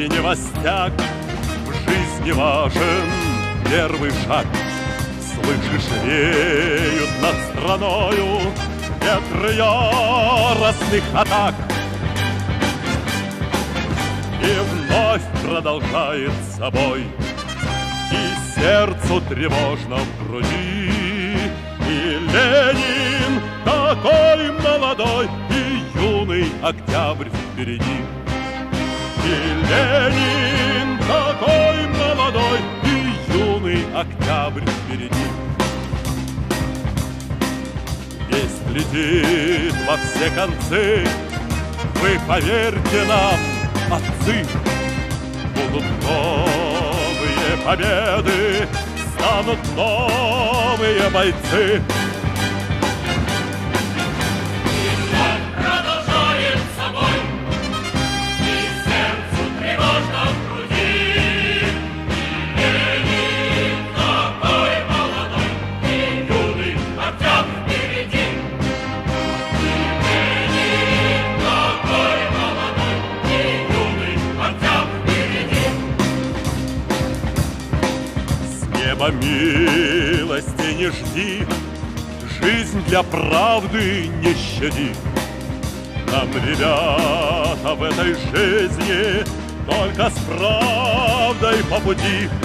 и невостяк, в жизни важен первый шаг. Слышишь, реют над страною ветры яростных атак. И вновь продолжает собой, и сердцу тревожно в груди. И Ленин такой молодой, и юный октябрь впереди. И Ленин такой молодой, и юный октябрь впереди. Весть летит во все концы, вы поверьте нам, отцы, будут новые победы, станут новые бойцы. Неба милости не жди, жизнь для правды не щади. Нам, ребята, в этой жизни только с правдой по пути.